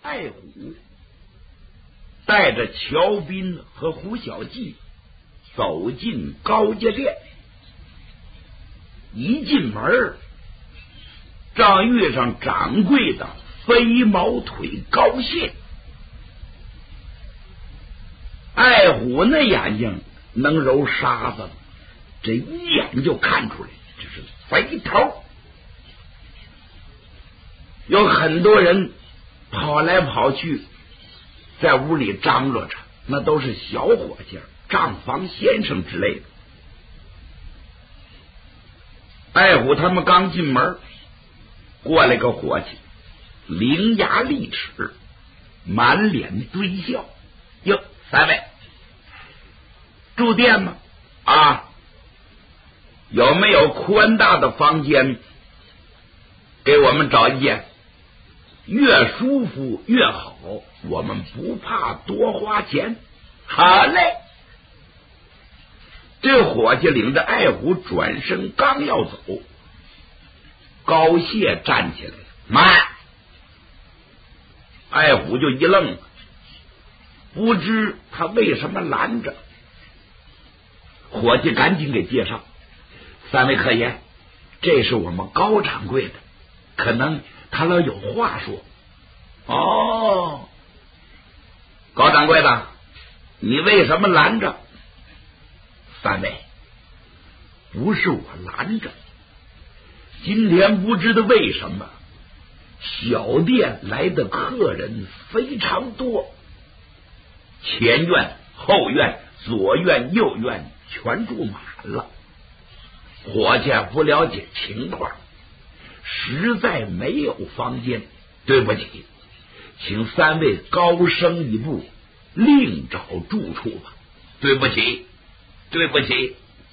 爱虎带着乔斌和胡小记走进高家店，一进门正遇上掌柜的飞毛腿高谢。爱虎那眼睛能揉沙子，这一眼就看出来这是贼头。有很多人跑来跑去，在屋里张罗着，那都是小伙计、账房先生之类的。爱虎他们刚进门，过来个伙计，伶牙俐齿，满脸堆笑。哟，三位住店吗？啊，有没有宽大的房间给我们找一间？越舒服越好，我们不怕多花钱。好嘞。这伙计领着爱虎转身刚要走，高谢站起来了，慢！爱虎就一愣，不知他为什么拦着。伙计赶紧给介绍，三位客爷，这是我们高掌柜的，可能他老有话说。哦，高掌柜的，你为什么拦着？三位，不是我拦着，今天不知道为什么小店来的客人非常多，前院后院左院右院全住满了，伙计不了解情况，实在没有房间，对不起，请三位高升一步，另找住处吧。对不起，对不起。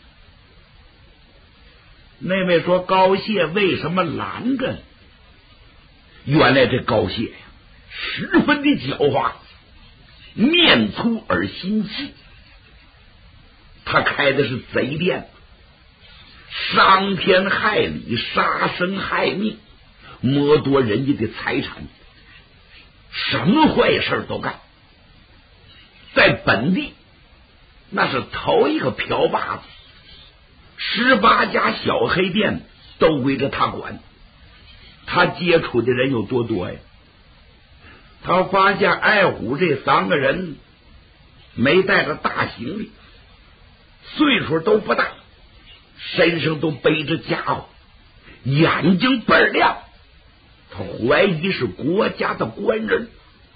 那位说高谢为什么拦着呢？原来这高谢呀，十分的狡猾，面粗而心细。他开的是贼店，伤天害理，杀生害命，剥夺人家的财产，什么坏事都干。在本地那是头一个瓢把子，18家小黑店都归着他管。他接触的人有多多呀？他发现爱虎这3个人没带着大行李，岁数都不大，身上都背着家伙，眼睛倍儿亮，他怀疑是国家的官人。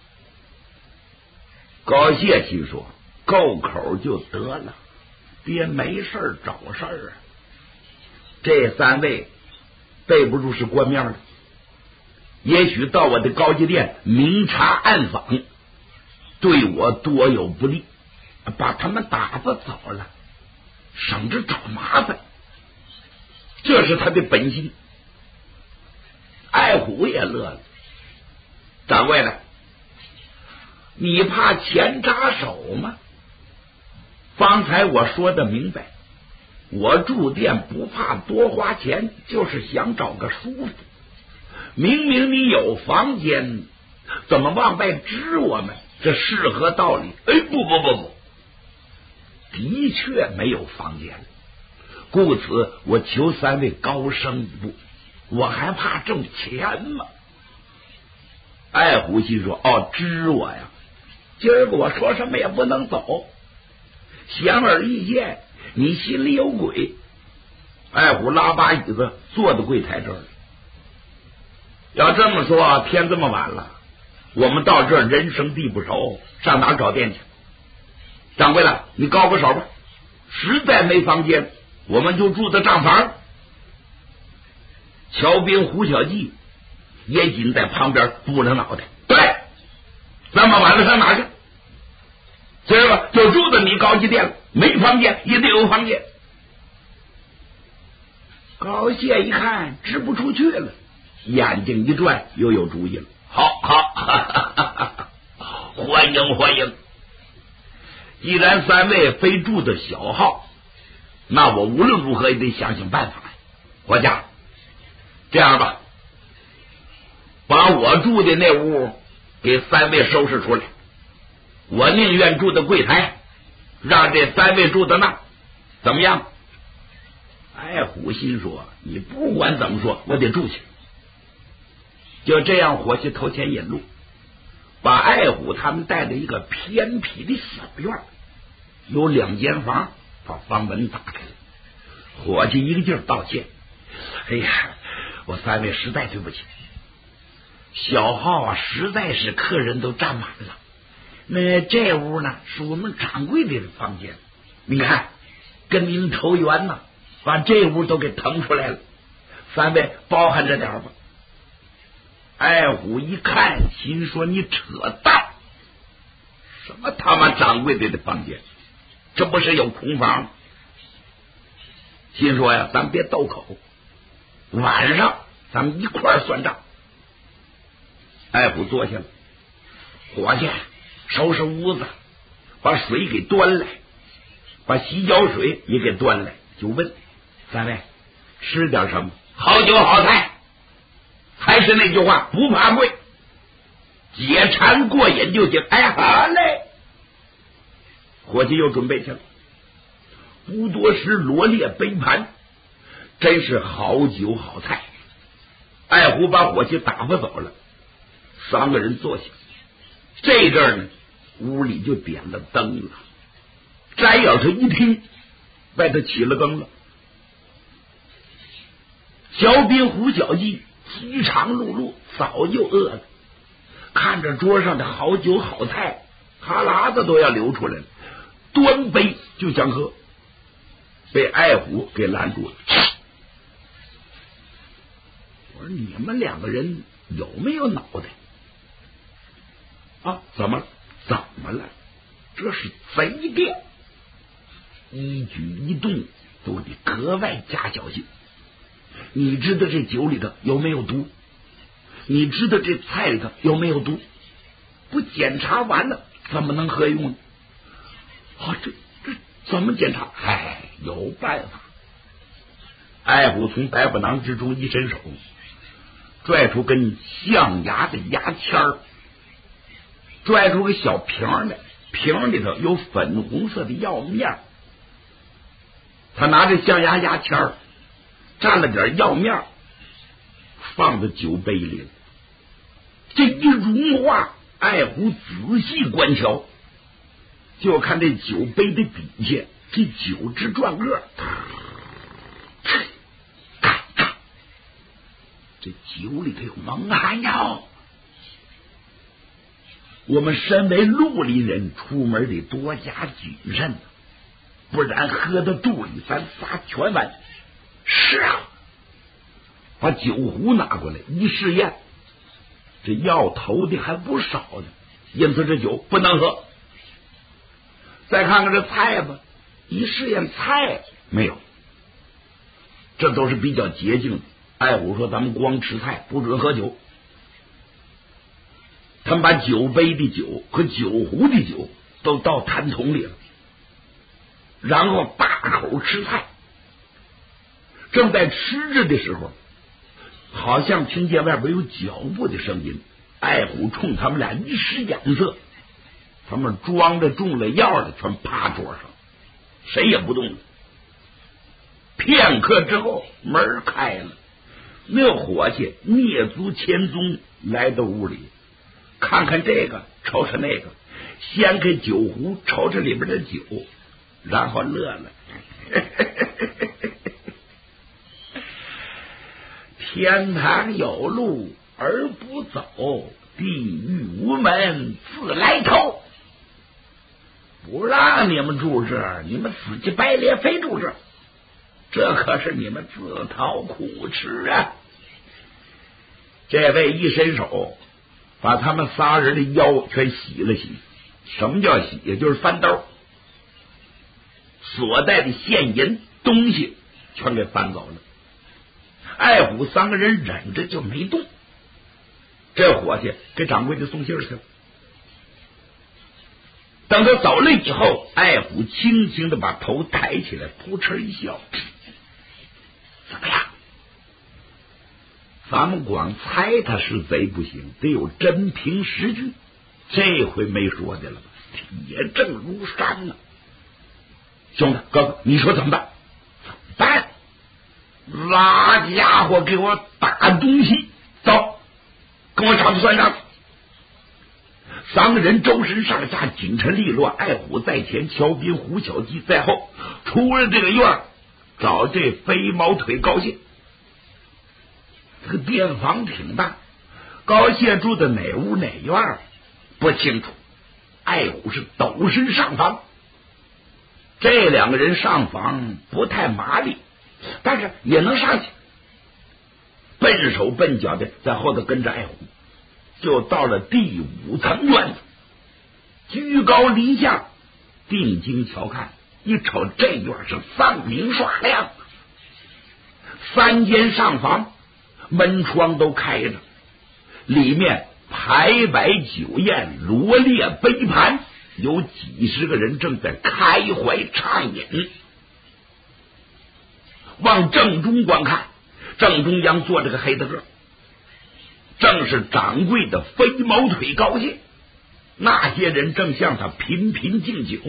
高谢心说，够口就得了，别没事找事儿啊。这3位背不住是官面的，也许到我的高级店明察暗访，对我多有不利，把他们打发走了，省着找麻烦，这是他的本心。爱虎也乐了，掌柜的，你怕钱扎手吗？方才我说的明白，我住店不怕多花钱，就是想找个舒服。明明你有房间，怎么往外支我们？这是何道理？哎，不，的确没有房间，故此我求3位高升一步，我还怕挣钱吗？爱虎心说，哦，支我呀，今儿个我说什么也不能走，显而易见你心里有鬼。爱虎拉把椅子坐在柜台这儿。要这么说，天这么晚了，我们到这儿人生地不熟，上哪儿找店去？掌柜的，你高个手吧，实在没房间，我们就住在账房。乔斌、胡小记也紧在旁边补着脑袋，对，这么晚了上哪去？今儿个就住在你高级店了，没房间也得有房间。高谢一看支不出去了，眼睛一转，又有主意了。好，欢迎。既然3位非住的小号，那我无论如何也得想办法。伙计，这样吧，把我住的那屋给三位收拾出来，我宁愿住在柜台，让这三位住在那，怎么样？艾虎心说，你不管怎么说，我得住去。就这样，伙计头前引路，把艾虎他们带到一个偏僻的小院，有2间房，把房门打开了。伙计一个劲儿道歉：“哎呀，我三位实在对不起，小号啊，实在是客人都占满了。那这屋呢，是我们掌柜的房间，你看跟您投缘呢，把这屋都给腾出来了，三位包含着点吧。”艾虎一看，心说：“你扯淡！什么他妈掌柜的房间？这不是有空房吗？”心说呀，咱别斗口，晚上咱们一块儿算账。艾虎坐下了，伙计收拾屋子，把水给端来，把洗脚水也给端来，就问三位吃点什么？好酒好菜，还是那句话，不怕贵，解馋过瘾就行。哎，好嘞！伙计又准备去了，不多时罗列杯盘，真是好酒好菜。艾虎把伙计打发走了，3个人坐下。这阵儿呢，屋里就点了灯了。摘眼他一听，外头起了灯了。小兵胡小记饥肠辘辘，早就饿了，看着桌上的好酒好菜，哈喇子都要流出来了，端杯就想喝，被艾虎给拦住了。我说你们2个人有没有脑袋啊？怎么了？这是贼店，一举一动都得格外加小心。你知道这酒里头有没有毒？你知道这菜里头有没有毒？不检查完了怎么能喝用呢？这怎么检查？有办法。艾虎从百宝囊之中一伸手，拽出根象牙的牙签儿，拽出个小瓶来，瓶里头有粉红色的药面。他拿着象牙牙签儿，蘸了点药面，放到酒杯里了。这一融化，艾虎仔细观瞧，就看这酒杯的底下，这酒汁转个，这酒里头有蒙汗药。我们身为绿林人，出门得多加谨慎，不然喝到肚里咱仨全完。是啊，把酒壶拿过来一试验，这药投的还不少呢，因此这酒不能喝。再看看这菜吧，一试验菜没有，这都是比较洁净的。艾虎说咱们光吃菜，不准喝酒。他们把酒杯的酒和酒壶的酒都倒坛桶里了，然后大口吃菜。正在吃着的时候，好像听见外边有脚步的声音。艾虎冲他们俩一使眼色，他们装着中了药的全趴桌上，谁也不动了。片刻之后，门开了，那伙计蹑足潜踪来到屋里，看看这个，瞅瞅那个，掀开酒壶，瞅瞅里边的酒，然后乐了。天堂有路而不走，地狱无门自来投。不让你们住这儿，你们死乞白咧非住这儿，这可是你们自讨苦吃啊！这位一伸手，把他们仨人的腰全洗了洗。什么叫洗？也就是翻兜，所带的现银东西全给翻走了。艾虎3个人忍着就没动。这伙计给掌柜的送信去了。等他走了以后，艾虎轻轻的把头抬起来，扑哧一笑：“怎么样？ 咱们光猜他是贼不行，得有真凭实据。这回没说的了吧？铁证如山呢。兄弟，哥哥，你说怎么办？办！拉家伙给我打东西，走，跟我找他算账。三个人周身上下紧陈利落，爱虎在前，乔斌、胡小鸡在后，出了这个院找这飞毛腿高谢。这个店房挺大，高谢住的哪屋哪院不清楚，爱虎是抖身上房。这两个人上房不太麻利，但是也能上去，笨手笨脚的在后头跟着爱虎，就到了第5层院子，居高临下，定睛瞧看，一瞅这院是放明耍亮，3间上房门窗都开着，里面排摆酒宴，罗列杯盘，有几十个人正在开怀畅饮。往正中观看，正中央坐着个黑大个，正是掌柜的飞毛腿高谢。那些人正向他频频敬酒。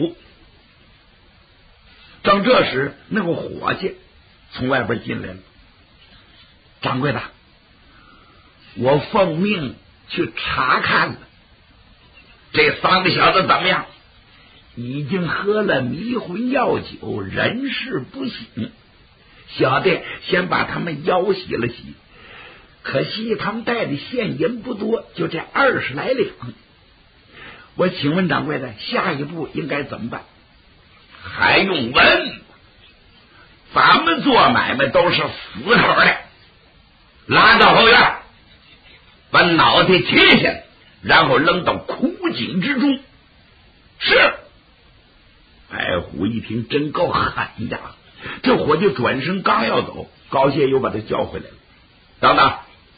正这时，那个伙计从外边进来了。掌柜的，我奉命去查看了，这3个小子怎么样？已经喝了迷魂药酒，人事不省。小弟先把他们腰洗了洗，可惜他们带的现银不多，就这20来两。我请问掌柜的，下一步应该怎么办？还用问？咱们做买卖都是死口的，拉到后院，把脑袋切下来，然后扔到枯井之中。是。白虎一听，真够狠呀！这伙计转身刚要走，高谢又把他叫回来了。等等，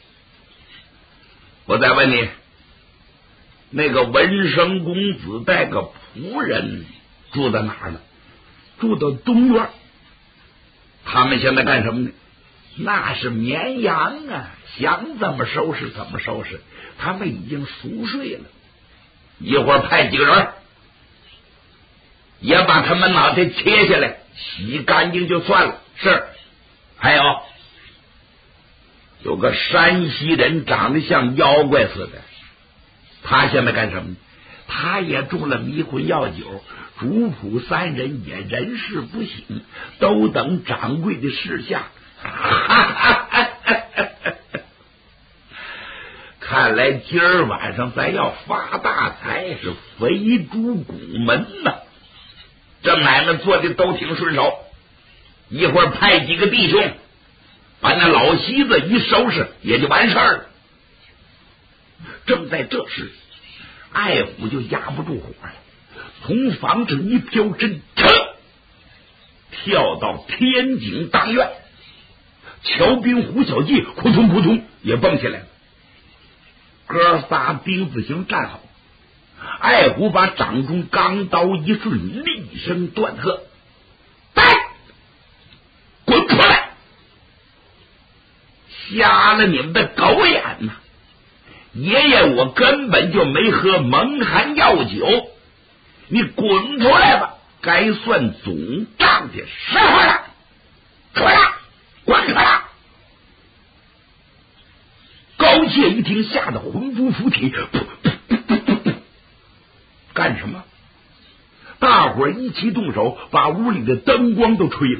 我再问你，那个文生公子带个仆人住在哪儿呢？住到东院。他们现在干什么呢？那是绵羊啊，想怎么收拾怎么收拾。他们已经熟睡了，一会儿派几个人也把他们脑袋切下来，洗干净就算了。是。还有个山西人长得像妖怪似的，他现在干什么呢？他也中了迷魂药酒，主仆3人也人事不省，都等掌柜的示下。看来今儿晚上咱要发大财，是肥猪拱门呐！这买卖做的都挺顺手，一会儿派几个弟兄把那老西子一收拾，也就完事儿了。正在这时，爱虎就压不住火了，从房子一飘身，跳到天井当院。乔兵、胡小记扑通扑通也蹦起来了，哥仨丁字形站好。爱虎把掌中钢刀一顺，厉声断喝：“来，滚出来！瞎了你们的狗眼呐！爷爷我根本就没喝蒙汗药酒，你滚出来吧！该算总账的时候了，出来，滚出来！”高谢一听，吓得魂不附体，干什么？大伙儿一起动手，把屋里的灯光都吹了。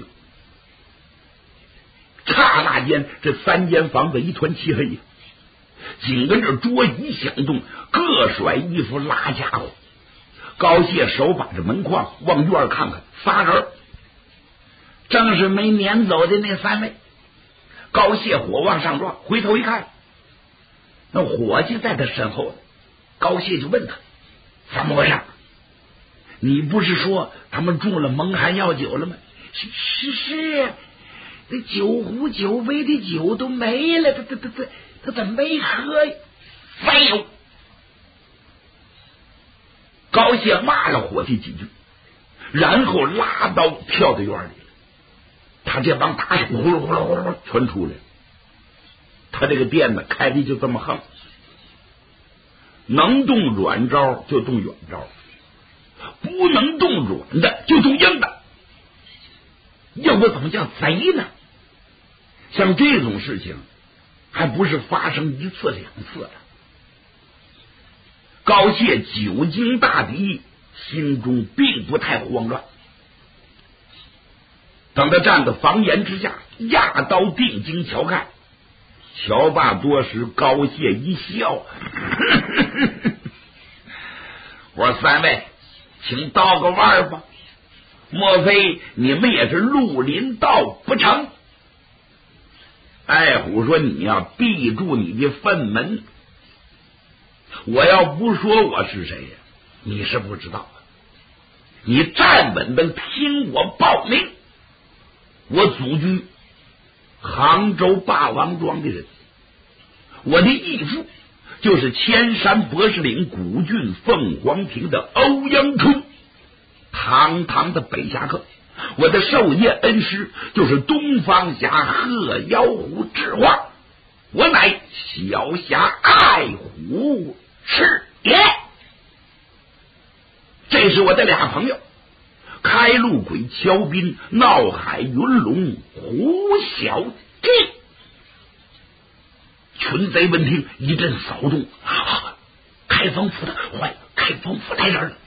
刹那间，这3间房子一团漆黑，紧跟着桌椅响动，各甩衣服拉家伙。高谢手把着门框往院看看，3人，正是没撵走的那3位。高谢火往上撞，回头一看，那伙计在他身后呢。高谢就问他：“怎么回事？你不是说他们中了蒙汗药酒了吗？”“是，那酒壶酒杯的酒都没了，他怎么没喝呀？”“废物！”高谢骂了伙计几句，然后拉刀跳到院里了。他这帮打手呼噜呼噜呼噜全出来了。 他这个店子开的就这么横，能动软招就动软招，不能动软的就动硬的，要不怎么叫贼呢？像这种事情还不是发生一次两次了。高谢久经大敌，心中并不太慌乱。等他站在房檐之下，压刀定睛瞧看，瞧罢多时，高谢一笑我说三位，请道个弯吧，莫非你们也是绿林道不成？艾虎说，你呀，闭住你的粪门，我要不说我是谁呀，你是不知道。你站稳的听我报名，我祖居杭州霸王庄的人，我的义父就是千山博士岭古郡凤凰亭的欧阳春，堂堂的北侠客。我的授业恩师就是东方侠鹤妖狐智化，我乃小侠爱虎是也。这是我的俩朋友，开路鬼乔斌，闹海云龙胡小弟。群贼闻听一阵骚动，开封府的坏了，开封府来人了。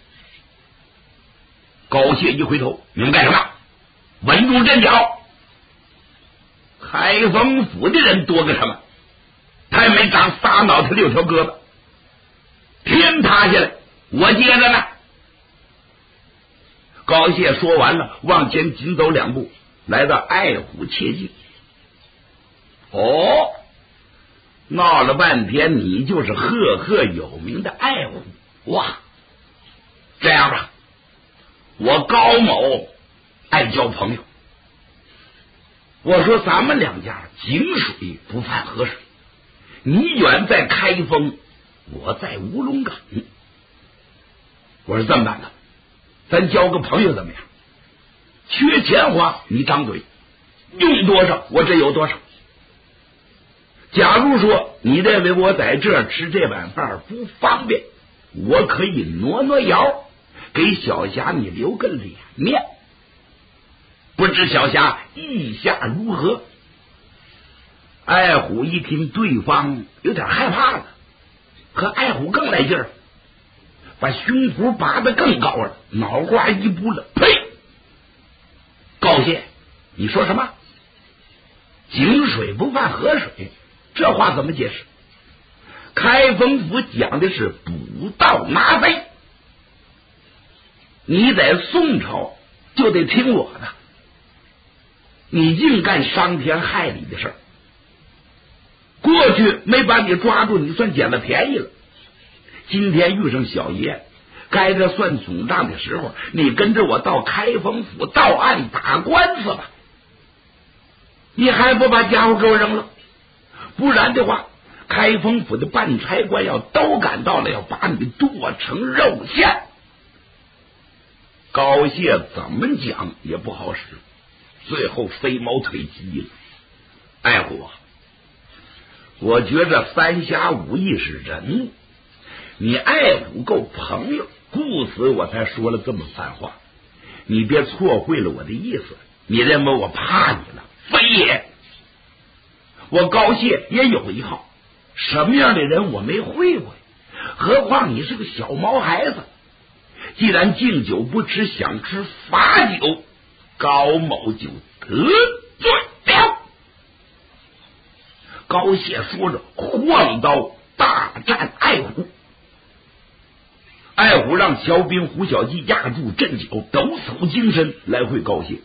高谢一回头，你们干什么？稳住阵脚！开封府的人多个什么？他也没长仨脑袋六条胳膊，天塌下来我接着呢。高谢说完了，往前紧走两步，来到爱虎切记。哦，闹了半天，你就是赫赫有名的爱虎哇！这样吧，我高某爱交朋友，我说咱们两家井水不犯河水，你远在开封，我在乌龙岗，我说这么办的，咱交个朋友怎么样？缺钱花你张嘴，用多少我这有多少。假如说你认为我在这儿吃这碗饭不方便，我可以挪挪腰，给小侠你留个脸面。不知小侠意下如何？爱虎一听对方有点害怕了，可爱虎更来劲儿，把胸脯拔得更高了，脑瓜一扑了，呸！高谢，你说什么？井水不犯河水，这话怎么解释？开封府讲的是捕盗拿贼，你在宋朝就得听我的，你净干伤天害理的事儿。过去没把你抓住，你算捡了便宜了。今天遇上小爷该着算总账的时候，你跟着我到开封府到案打官司吧。你还不把家伙给我扔了？不然的话，开封府的办差官要都赶到了，要把你剁成肉馅。高谢怎么讲也不好使，最后飞毛腿鸡了。爱虎啊，我觉着三侠五义是人物，你爱虎够朋友，故此我才说了这么番话。你别错会了我的意思，你认为我怕你了？非也，我高谢也有一号，什么样的人我没会过，何况你是个小毛孩子。既然敬酒不吃，想吃罚酒，高某就得罪了。高谢说着，晃刀大战爱虎。爱虎让乔兵胡小记压住阵脚，抖擞精神来会高谢。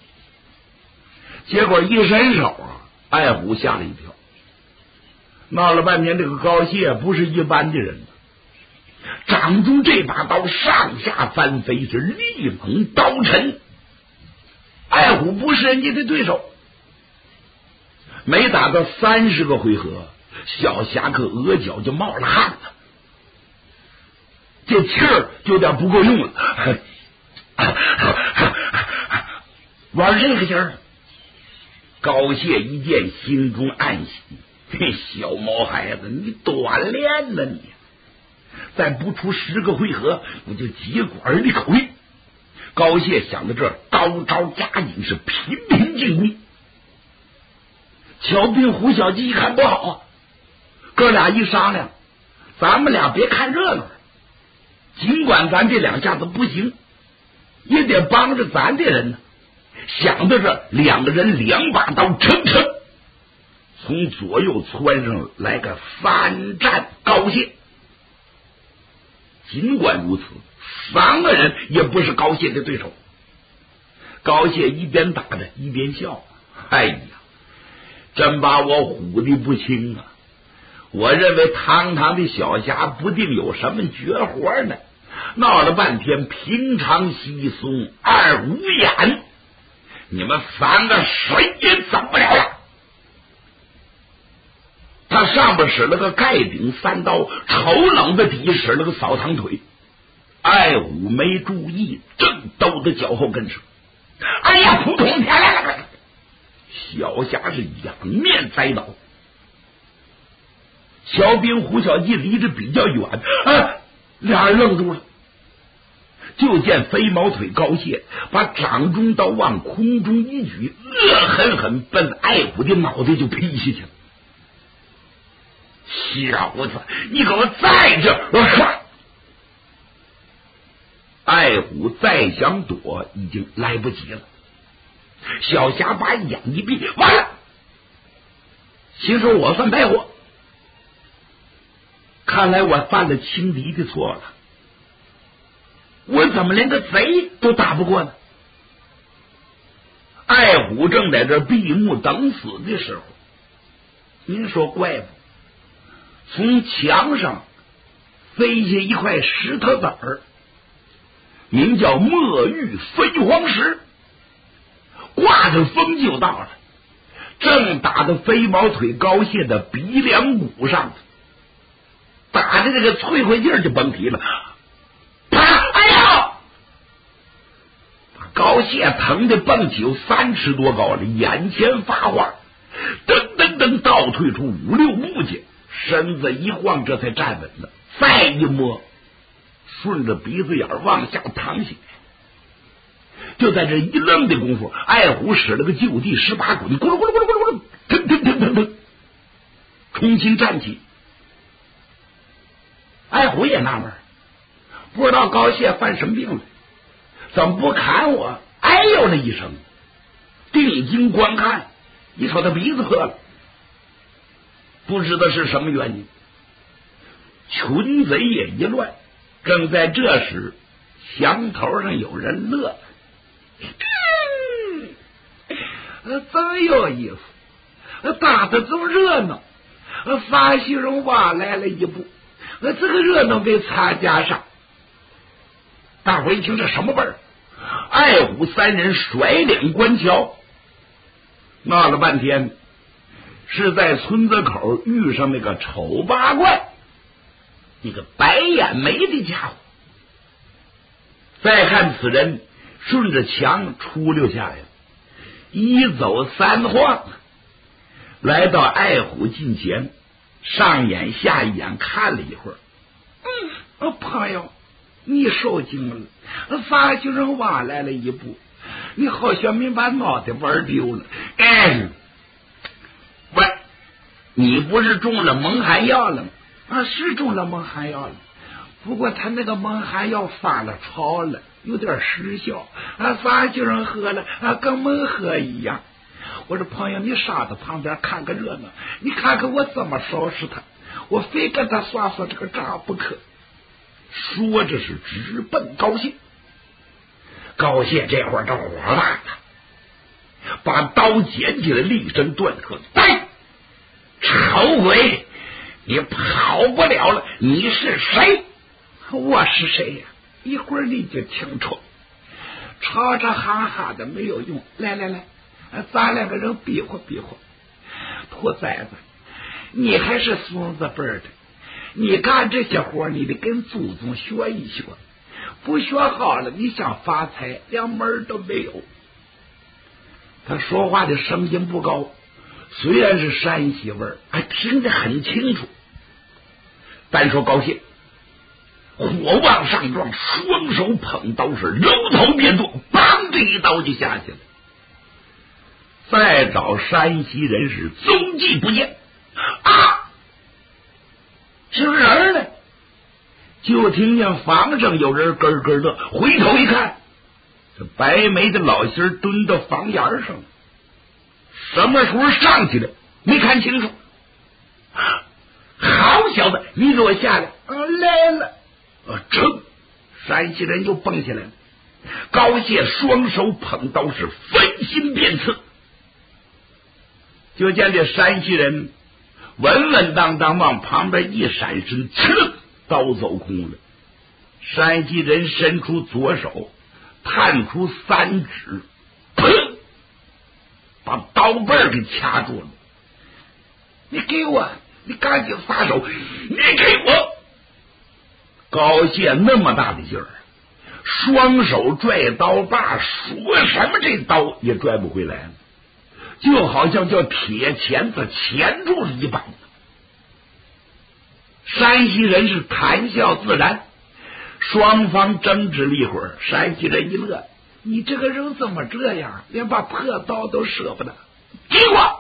结果一伸手啊，爱虎吓了一跳。闹了半天，这个高谢不是一般的人，掌中这把刀上下翻飞，是力猛刀沉。爱虎不是人家的对手。没打到30个回合，小侠客额角就冒了汗了，这气儿就有点不够用了。玩这个劲儿，高谢一见心中暗喜， 小毛孩子，你锻炼呢你，再不出10个回合，我就接过儿的口令。高谢想到这儿，高招加紧，是频频进攻。乔兵胡小鸡一看不好啊，哥俩一商量，咱们俩别看热闹，尽管咱这2下子不行，也得帮着咱的人呢。想到这，2个人2把刀抻抻，从左右窜上来个3战高谢。尽管如此，3个人也不是高谢的对手。高谢一边打着一边笑，哎呀，真把我唬得不轻啊！我认为堂堂的小侠不定有什么绝活呢，闹了半天平常稀松二五眼，你们3个谁也走不了了。他上边使了个盖顶3刀，丑冷的底使了个扫堂腿。爱虎没注意，正兜在脚后跟上，哎呀，扑通下来了！小侠是仰面栽倒。小兵胡小鸡离着比较远，俩人愣住了。就见飞毛腿高谢把掌中刀往空中一举，恶狠狠奔爱虎的脑袋就劈下去了。小子，你给我在这儿！爱虎再想躲已经来不及了。小侠把眼一闭，完了，心说我算败货，看来我犯了轻敌的错了，我怎么连个贼都打不过呢？爱虎正在这闭目等死的时候，您说怪不？从墙上飞下一块石头子儿，名叫墨玉飞黄石，刮着风就到了，正打到飞毛腿高谢的鼻梁骨上，打的这个脆快劲儿就甭提了。啪！哎呀！高谢疼的蹦起有3尺多高了，眼前发花，噔噔噔倒退出5、6步去，身子一晃，这才站稳了。再一摸，顺着鼻子眼往下淌血。就在这一愣的功夫，爱虎使了个就地18滚，咕噜咕噜咕噜咕噜咕噜，腾腾腾腾腾，重新站起。爱虎也纳闷，不知道高谢犯什么病了，怎么不砍我？哎呦了一声，定睛观看，一瞅他鼻子破了，不知道是什么原因。群贼也一乱，正在这时，墙头上有人乐了。真有意思，打的这么热闹，发西人挖来了一步，这个热闹给参加上。大伙一听这什么味儿？爱虎3人甩脸观瞧，闹了半天是在村子口遇上那个丑八怪，一个白眼眉的家伙。再看此人顺着墙出溜下来了，一走3晃，来到爱虎近前，上眼下眼看了一会儿。朋友，你受惊了，发就人挖来了一步，你好像没把脑袋玩丢了。喂，你不是中了蒙汗药了吗？是中了蒙汗药了，不过他那个蒙汗药发了潮了，有点失效，发就人喝了跟蒙喝一样。我说朋友，你上到旁边看个热闹，你看看我怎么收拾他，我非跟他算这个账不可。说着是直奔高谢。高谢这会儿这火大了，把刀捡起来，厉声断喝：来，丑鬼，你跑不了了，你是谁？我是谁呀？一会儿你就清楚。吵着哈哈的没有用，来来来，咱2个人比划比划。兔崽子，你还是孙子辈的，你干这些活你得跟祖宗学一学，不学好了你想发财连门都没有。他说话的声音不高， 虽然是山西味儿，听得很清楚。单说高谢火往上撞，双手捧刀是揉头变剁，梆的一刀就下去了。再找山西人是踪迹不见啊！是人呢，就听见房上有人咯咯乐，回头一看，这白眉的老仙蹲到房檐上，什么时候上去的没看清楚。好小子，你给我下来！来了！噌！山西人就蹦起来了。高谢双手捧刀是分心便刺，就见这山西人稳稳当当往旁边一闪身，呲，刀走空了。山西人伸出左手，探出3指，砰，把刀背给掐住了。你给我！你赶紧撒手！你给我！高谢那么大的劲儿，双手拽刀把，说什么这刀也拽不回来了，就好像叫铁钳子钳住了一般。山西人是谈笑自然，双方争执了一会儿，山西人一乐：“你这个人怎么这样，连把破刀都舍不得？给我！”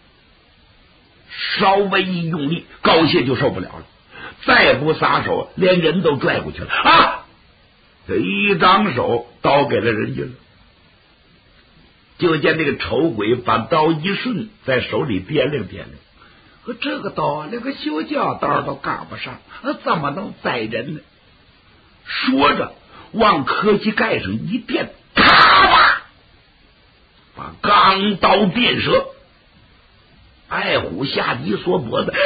稍微一用力，高谢就受不了了，再不撒手，连人都拽过去了啊！这一张手，刀给了人家了。就见这个丑鬼把刀一顺，在手里掂量掂量，这个刀连个修脚刀都赶不上，怎么能宰人呢？说着，往磕膝盖上一垫，咔吧，把钢刀电折。爱虎吓得一缩脖子，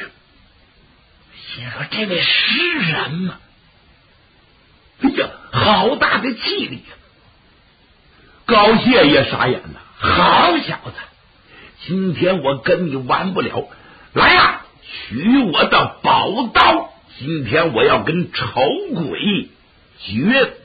心说这位是人吗？哎呀，好大的气力呀！高谢也傻眼了，好小子，今天我跟你玩不了，来呀，取我的宝刀，今天我要跟丑鬼决